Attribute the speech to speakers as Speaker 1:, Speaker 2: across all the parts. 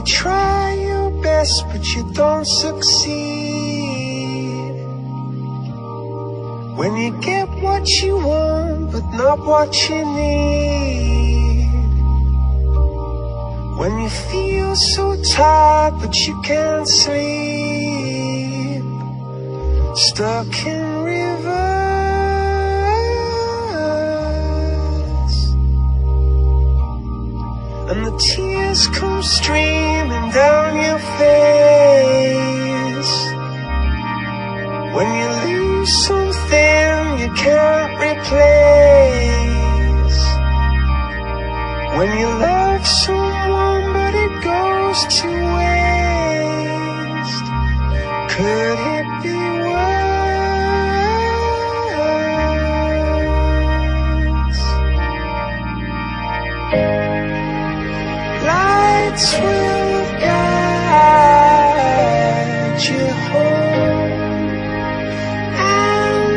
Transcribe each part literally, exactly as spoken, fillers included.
Speaker 1: try your best but you don't succeed, when you get what you want but not what you need, when you feel so tired but you can't sleep, stuck in reverse, and the tears come streaming down your face, when you lose something you can't replace, when you love someone but it goes to waste. Could it be worse? Lights will guide you home and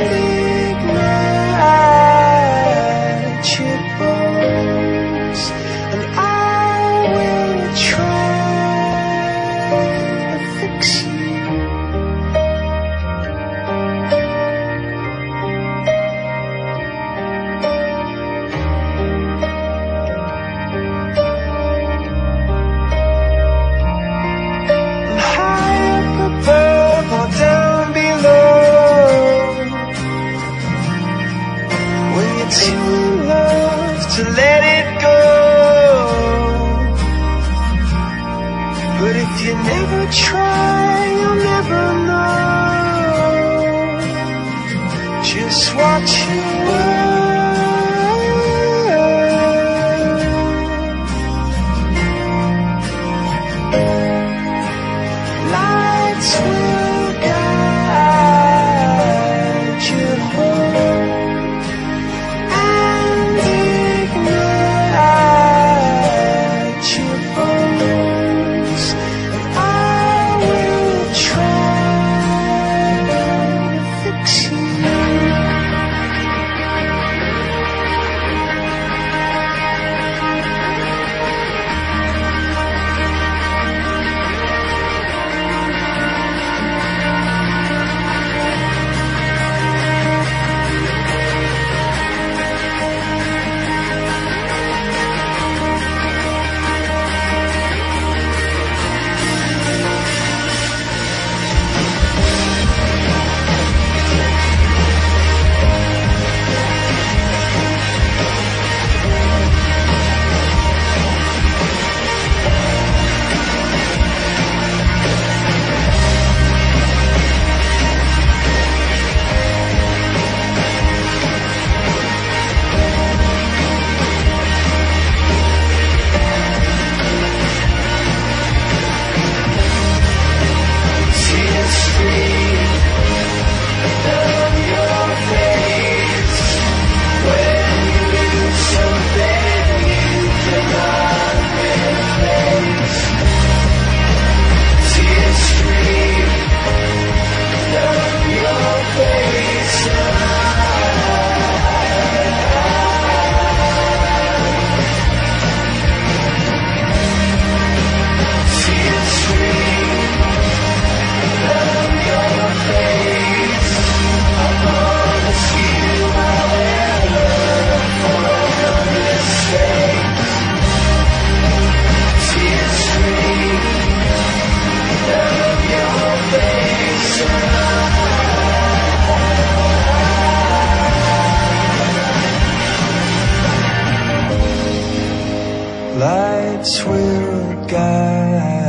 Speaker 1: ignite your bones, and I will try to fix you. And high up above or down below, when you're too in love to let it go, but if you never try, you'll never know. Just watch your world. Lights will guide you home and ignite your bones, and I will try to fix you. Lights will guide